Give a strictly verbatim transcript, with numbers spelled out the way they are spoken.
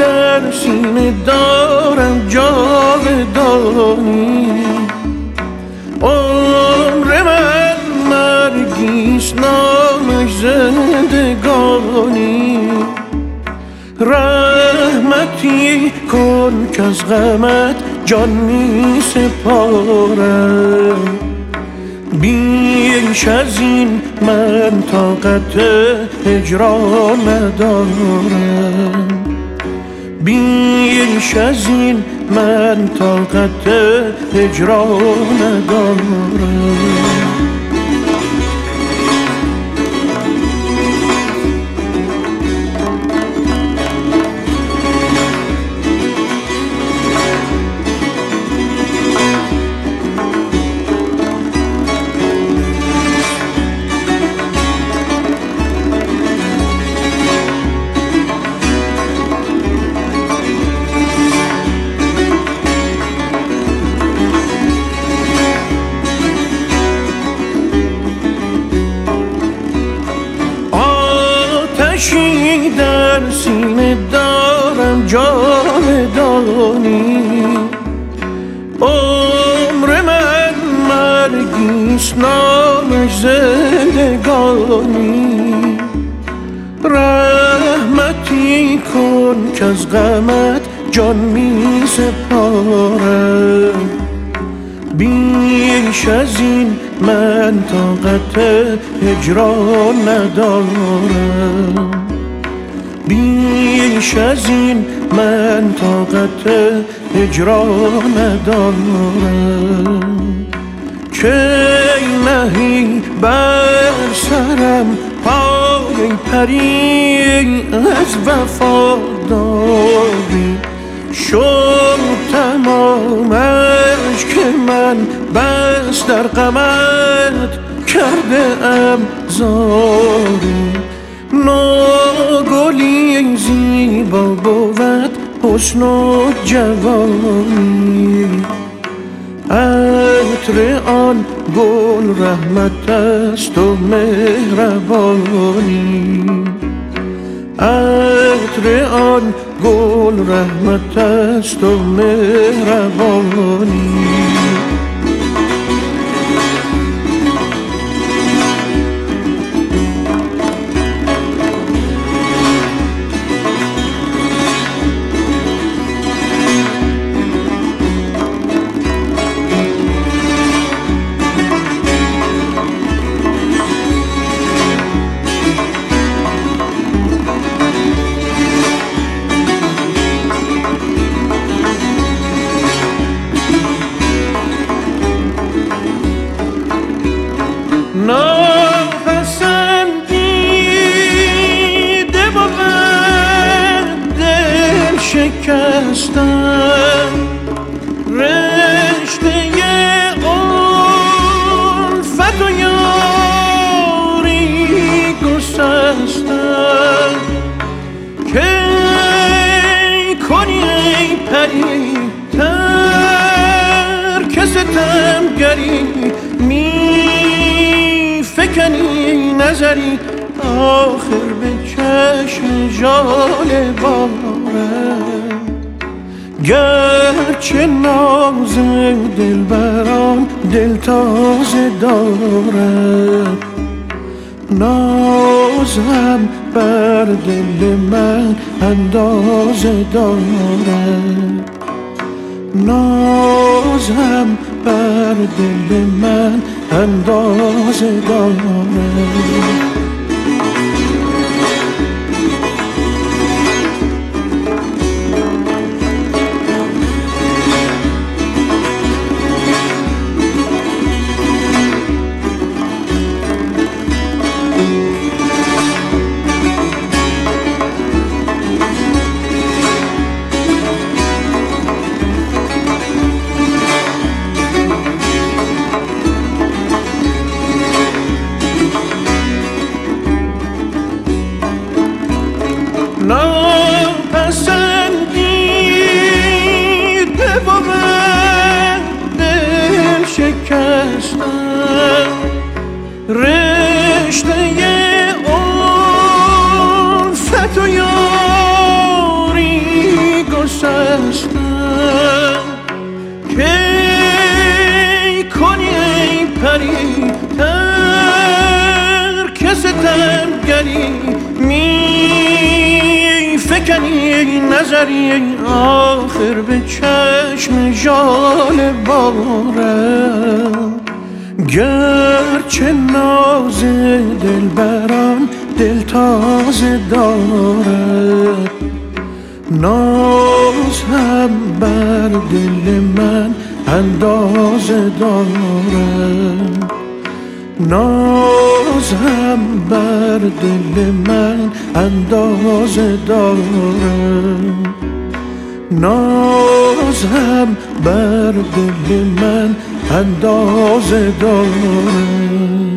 در سینه دارم جاودانی، عمر من مرگیست نامش زندگانی. رحمتی کن که از غمت جان می سپارم، بیش از این من طاقت هجران ندارم، بیش از این من طاقت هجران ندارم. آتشی در سینه دارم جاودانی، عمر من مرگیست نامش زندگانی. رحمتی کن که از غمت جان می سپارم، بیش از این من طاقت هجران ندارم، بیش از این من طاقت هجران ندارم. کی نهی بر سرم پای پری از وفاداری، شد تمامش که من بس در غمت کرده ام زاری. نوگلی زیبا بود حسن و جوانی، عطر آن گل رحمت است و مهربانی، عطر آن گل رحمت است و مهربانی. ناپسندیده بود دل شکستن، رشته الفت و یاری گسستن. کی کنی ای پری ترک ستمگری، می فکنی نظری آخر به چشم ژاله بارم. گرچه ناز دلبران دل تازه دارد، نازم بر دل من اندازه دارد، نازم بر دل من اندازه دارد. ناپسندیده بود دل شکستن، رشته الفت و یاری ستم گری می فکنی نظری آخر به چشم ژاله بارم گرچه ناز دلبران دل تازه دارد ناز هم بر دل من اندازه دارد ناز هم بر دل من اندازه دارد ناز هم بر دل من اندازه دارد